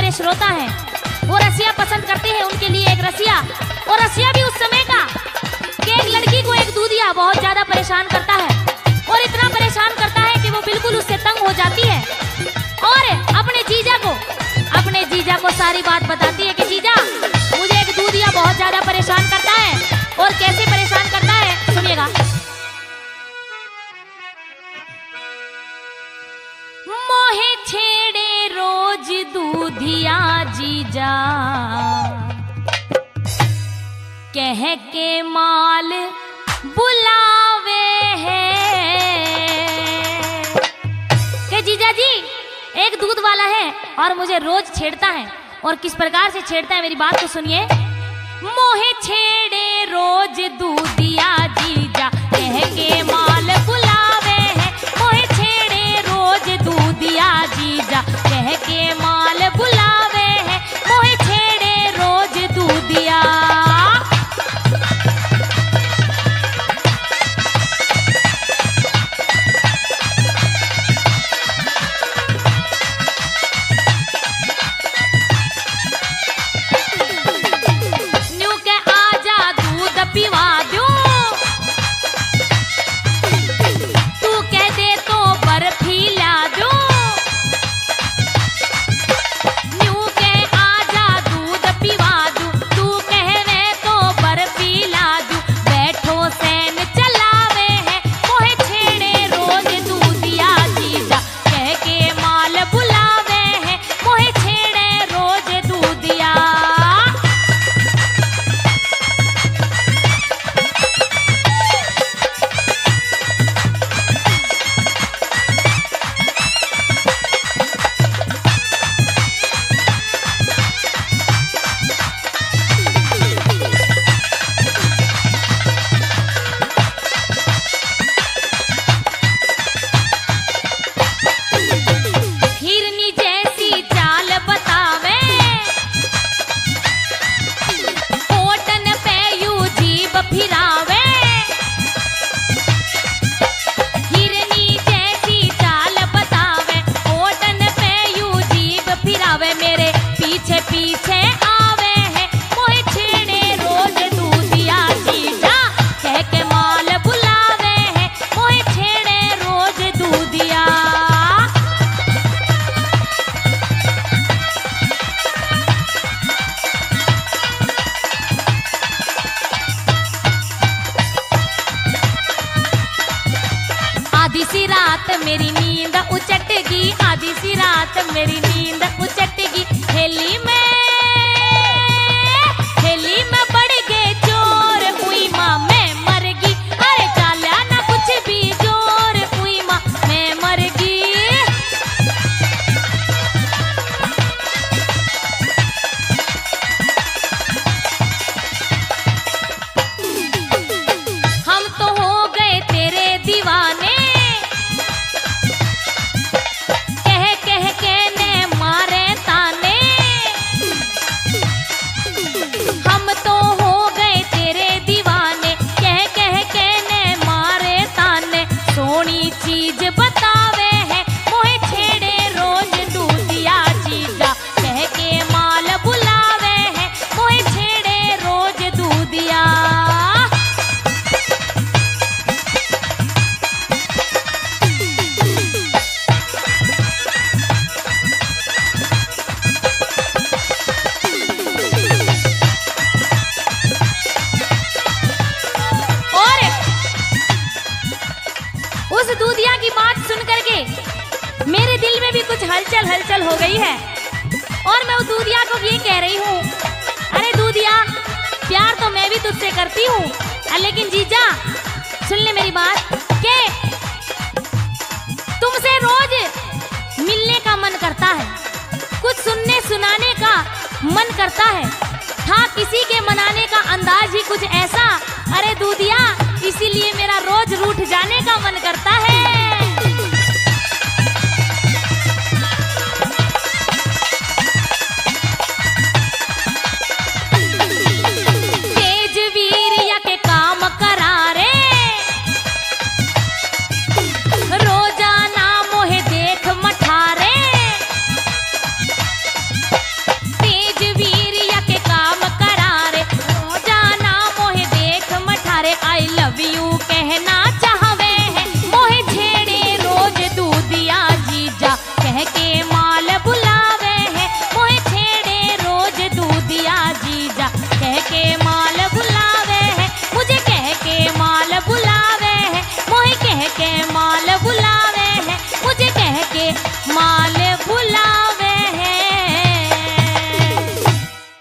मेरे श्रोता हैं, वो रसिया पसंद करते हैं, उनके लिए एक रसिया। और रसिया भी उस समय का कि एक लड़की को एक दूधिया बहुत ज्यादा परेशान करता है, और इतना परेशान करता है कि वो बिल्कुल उससे तंग हो जाती है, और अपने जीजा को सारी बात बताती है कि जीजा, मुझे एक दूधिया बहुत ज्यादा परेशान करता है। और कैसे परेशान करता है, सुनिएगा। मोहे छेड़े रोज दूधिया जीजा, कह के माल बुलावे है। के जीजा जी, एक दूध वाला है और मुझे रोज छेड़ता है। और किस प्रकार से छेड़ता है, मेरी बात तो सुनिए। मोहे छेड़े रोज दूधिया जीजा, कह के माल बुलावे है। मोहे छेड़े रोज दूधिया जीजा, कह के माल बुलावे है। मोहे छेड़े रोज दूधिया। आधी सी रात मेरी नींद उचट गई, आधी सी रात मेरी नींद उचट गई। हेली में बढ़ गए चोर, हुई माँ मैं मर गई। अरे चाल्या ना कुछ भी जोर, हुई माँ मैं मर गई। हम तो हो गए तेरे दीवाने, चीज बतावे है। मोहे छेड़े रोज दूधिया जीजा, कह के माल बुलावे है। मोहे छेड़े रोज दूधिया। उस दूधिया की बात सुन करके मेरे दिल में भी कुछ हलचल हो गई है, और मैं उस दूधिया को ये कह रही हूँ, अरे दूधिया, प्यार तो मैं भी तुझसे करती हूँ, लेकिन जीजा सुन ले मेरी बात, के तुमसे रोज मिलने का मन करता है, कुछ सुनने सुनाने का मन करता है, था किसी के मनाने का अंदाज ही कुछ ऐसा। अरे दूधिया, इसीलिए मेरा रोज रूठ जाने का मन करता है। तेज वीरिया के काम करारे, रोजाना मोहे देख मठारे। कहना